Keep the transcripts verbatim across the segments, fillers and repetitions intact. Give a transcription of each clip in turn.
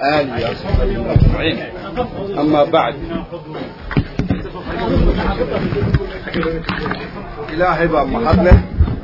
آله وصحبه أجمعين. أما بعد إلهي بقى محدنا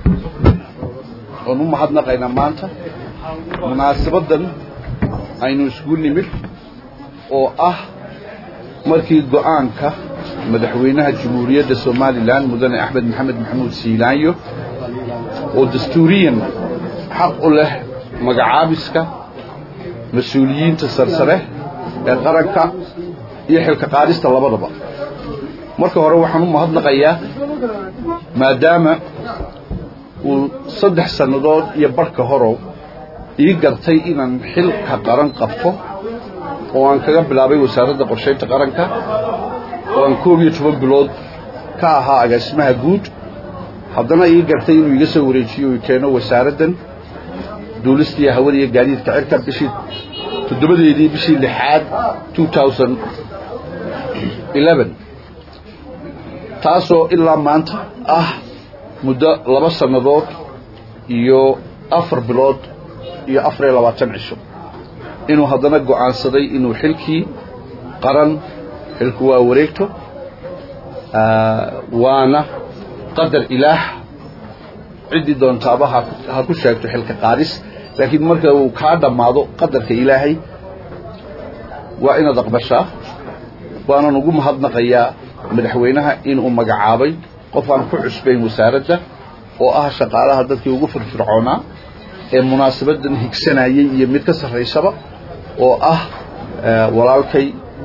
ونم محدنا قينا مانتا مناسبة aynu isku nimid oo ah markii go'aanka madaxweynaha Jamhuuriyadda Soomaaliland Mudane Axmed Maxamed Maxamuud Siilaanyo oo dastuuriyan xaq u leh magacaabiska mas'uuliyiinta sarsare ee qaranka iyo xilka qaadista labadaba marka hore waxaan u mahadnaqayaa maadaama uu saddex sanadood iyo barka hore ii gartay inaan xilka qaran qabto oo aan kaga bilaabay wasaaradda qorsheynta qaranka oo aan koob iyo toban bilood ka ahaa agaasimaha guud haddana ii gartay inuu iga soo wareejiyo uu keeno wasaaraddan duulista iyo hawada iyo gaadiidka cirka bishii toddobadeedii bishii lixaad two thousand eleven taasoo ilaa maanta ah muddo laba sannadood iyo afar bilood iyo afar iyo labaatan cisho inuu haddana go'aansaday inuu xilkii qaran xilku waa wareegto waana qadar ilaah cidii doontaaba ha ku sheegto xilka qaadis laakiin marka uu ka dhamaado qadarka ilaahay waa inaad aqbashaa waana ugu mahadnaqayaa madaxweynaha inuu magacaabay qof aan ku cusbayn wasaaradda oo ah shaqaalaha dadkii ugu firfircoonaa ee munaasabadan higsanayay iyo mid ka sareysaba oo ah walaalkay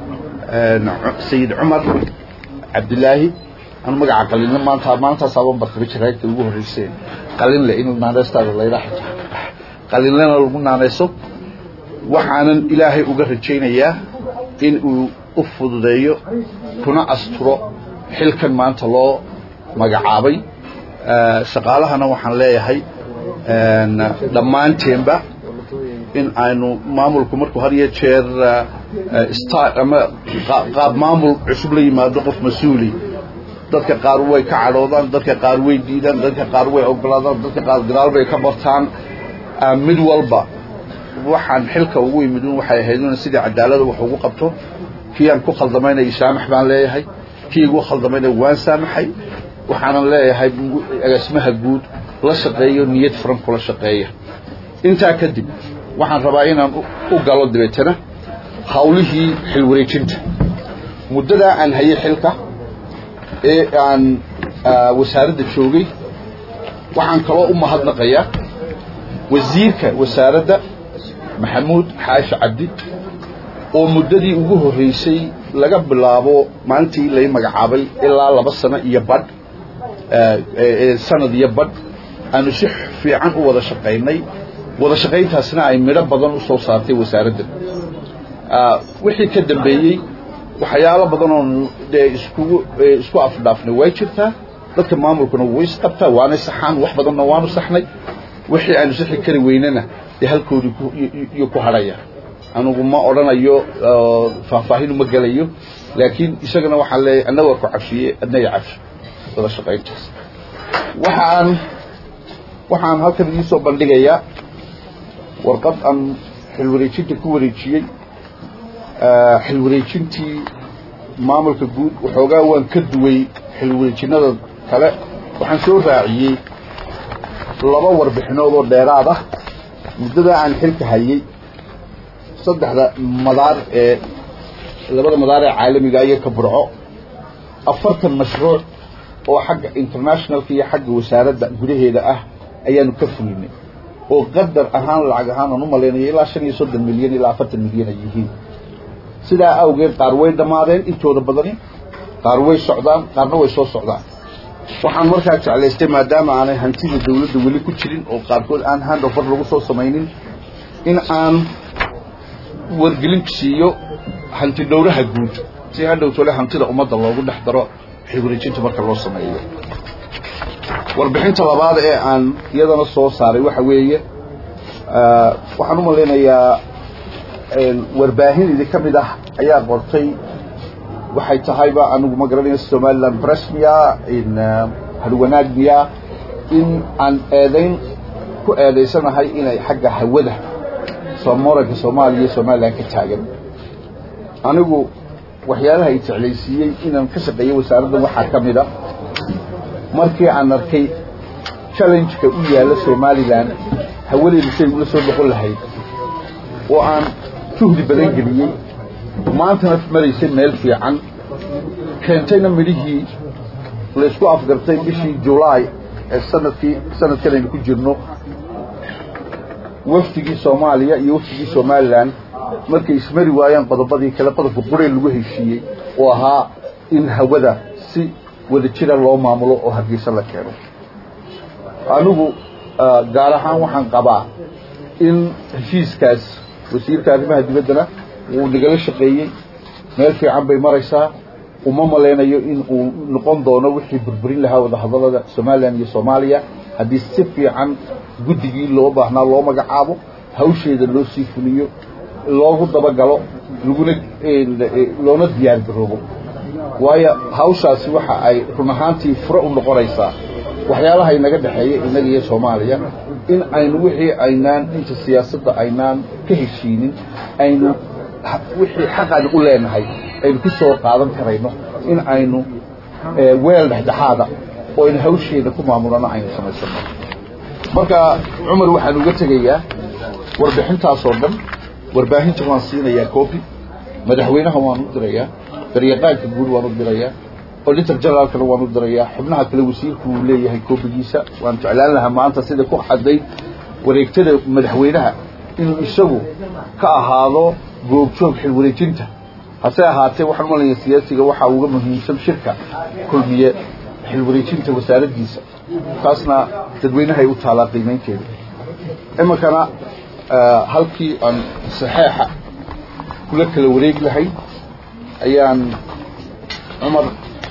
Sayid Umar Abdullahi aan magaca qalinna maanta maanta sabab barkaba jirayta ugu horeysay qalin la inuu naanaystaada la ilaahay qalinna lagu naanayso waxaanan ilaahay uga rajaynayaa in uu u fududeeyo kuna asturo xilkan maanta loo magacaabay shaqaalahana waxaan leeyahay dhammaanteenba in aynu maamulku markuu har iyo jeer ama qaab maamul cusub la yimaado qof mas'uuli dadka qaar way ka cadhoodaan dadka qaar way diidaan dadka qaar way ogolaadaan dadka qaar gadaal bay ka bartaan mid walba waxaan xilka ugu yimid waxay ahayd in sidii cadaalada wax ugu qabto kii aan ku khaldamaynay saamax baan leeyahay kii ugu khaldamaynay waan saamaxay waxaan leeyahay agaasimaha guud la shaqeeyo niyad furan kula shaqeeyo inta kadib waxaan rabaa inaan u galo dibeetana hawlihii xil wareejinta muddada aan hayay xilka ee aan wasaaradda joogay waxaan kaloo u mahadnaqayaa wasiirka wasaaradda Maxamuud Xaashi Cabdi oo muddadii ugu horeysay laga bilaabo maalintii la magacaabay ilaa laba sano iyo badh ee sanad iyo badh aanu si fiican u wada shaqeynay wada shaqeyntaasna ay midho badan u soo saartay wasaaradda wixii ka dambeeyay waxyaalo badan oo isku isku afdhaafnay way jirtaa dadka maamulkuna way isqabtaa waana saxan wax badanna waanu saxnay wixii aanu saxi kari weynana ee halkoodii iyo ku haraya anugu ma oranayo faahfaahin ma galayo laakiin isagana waxa leeyahay anaga ku cafiyay adnay cafi wada shaqeyntaas waxaan waxaan halkan idin soo bandhigayaa warqad aan xil wareejinta ku wareejiyay xil wareejintii maamulka guud waxoogaa waan ka duway xil wareejinada kale waxaan soo raaciyay laba warbixinood oo dheeraad ah muddada aan xilka hayay saddexda madaar ee labada madaar ee caalamiga ah ka burco afartan mashruuc oo xagga internationalka iyo xagga wasaaradda gudaheeda ah ayaanu ka fulinay oo qadar ahaan lacag ahaan u maleynay ilaa shan iyo soddon milyan ilaa afartan milyan ay yihiin sidaa awgeed qaar way dhamaadeen intooda badani qaar way socdaan qaarna way soo socdaan waxaan markaa jeclaystay maadaama aanay hantida dawladda weli ku jirin oo qaarkood aan hand over lagu soo samaynin in aan wargelin siiyo hanti dhowraha guud si hadhow tole hantida ummadda loogu dhex daro xilwareejinta marka loo sameeyo warbixinta labaad ee aan iyadana soo saaray waxa weeye waxaan u maleynayaa warbaahin idin ka mid ah ayaa qortay waxay tahayba anigu ma garanayo Somaliland Pressmia in halwanaagmiya in aan eedayn ku eedaysanahay inay xagga hawada Soomaaliya Soomaaliya Soomaaliland ka taagan anigu waxyaalaha ay tacleysiyay inaan ka shaqeeyo wasaaradda waxa kamid ah markii aan arkay challenge-ka u yaala Somaliland haweeneydu say ula soo noqon lahayd oo aan juhdi badan geliyay maantana maraysay meel fiican keentayna midhihii la isku afgartay bishii July ee sanadkii sanadkan aynu ku jirno waftigii Soomaaliya iyo waftigii Somaliland markay ismari waayaan qodobadii kala qodobka qurey lagu heshiiyay oo ahaa in hawada si wada jira loo maamulo oo Hargeysa la keeno anigu gaar ahaan waxaan qabaa in heshiiskaas wasiirka arrimaha dibaddana uu nagala shaqeeyay meel fiican bay maraysaa uma maleynayo in uu noqon doono wixii burburin lahaa wada hadallada Somaliland iyo Soomaaliya haddii si fiican guddigii loo baahnaa loo magacaabo hawsheeda loo sii fuliyo loogu dabagalo laguna loona diyaar garoobo waayo hawshaasi waxa ay run ahaantii furo u noqonaysaa waxyaalaha inaga dhaxeeyay inaga iyo Soomaaliya in aynu wixii aynaan inta siyaasadda aynaan ka heshiinin aynu wixii xaqan u leenahay aynu ku soo qaadan karayno in aynu weel dhexdhexaada oo in hawsheeda ku maamulana aynu samaysano marka Umar waxaan uga tagayaa warbixintaas oo dhan warbaahinta waan siinayaa copy madaxweynaha waan u dirayaa daryeeqaanka guud waan u dirayaa auditor general kale waan u dirayaa xubnaha kale wasiirku uu leeyahay copygiisa waan jeclaan lahaa maanta sida ku xaday wareegtada madaxweynaha inuu isagu ka ahaado goobjoog xil wareejinta hase ahaatee waxaan maleeyaa siyaasiga waxa uga muhiimsan shirka kulmiye xil wareejinta wasaaraddiisa taasna dadweynaha ay u taalaa qiimeynteeda imakana halkii aan saxeexa kula kala wareeg lahay ayaan Umar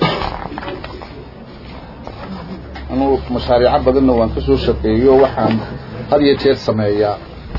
anu mashaariic badanna waan ka soo shaqeeyo waxaan had iyo jeer sameeyaa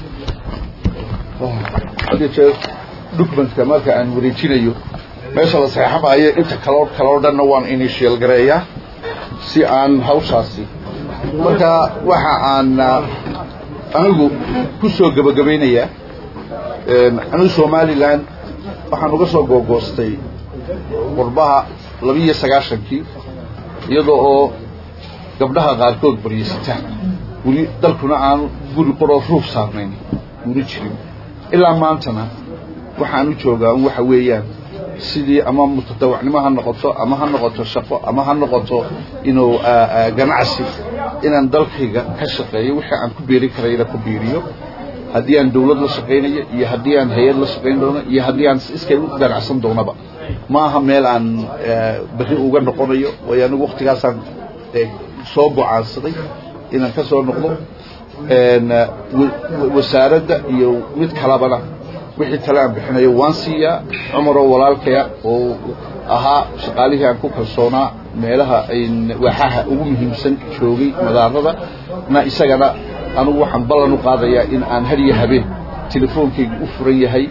had iyo jeer documentka marka aan wareejinayo meesha la saxeexayo inta kala kala dhanna waan initial gareeyaa si aan hawshaasi marka waxa aan anigu ku soo gabagabeynaya anu Somaliland waxaan uga soo googoostay qurbaha laba iyo sagaashan-kii iyadoo oo gabdhaha qaarkood bariisitaan wali dalkuna aan guri qoro ruuf saarnayn wali jirin ilaa maantana waxaan u joogaa waxa weeyaan sidii ama mutadawacnimo ha noqoto ama ha noqoto shaqo ama ha noqoto inuu ganacsi inaan dalkayga ka shaqeeyo wixii aan ku beeri karayna ku beeriyo haddii aan dawlad la shaqeynayo iyo haddii aan hay'ad la shaqeyn doono iyo haddii aan iska u ganacsan doonaba maaha meel aan bixi uga noqonayo wayaan waqtigaasaan soo go'aansaday inaan ka soo noqdo wasaaradda iyo mid kalabana wixii tala aan bixinayo waan siiyaa Umar oo walaalkaya oo ahaa shaqaalihii aan ku kalsoonaa meelaha ay waxaha ugu muhiimsan joogay madaarada na isagana anigu waxaan ballan u qaadayaa in aan hadiya habeen telefoonkayga u furan yahay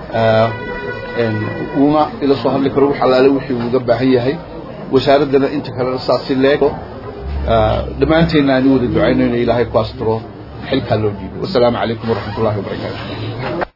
una ila soo hadli karo waxa laale wixii uu uga baahan yahay wasaaradana inta kale saasi leego dhamaanteena aan wada ducaynayno ilaahay ku astro xilka loo dhiibo wassalaamu calaykum waraxmatullaahi wabarakaatuh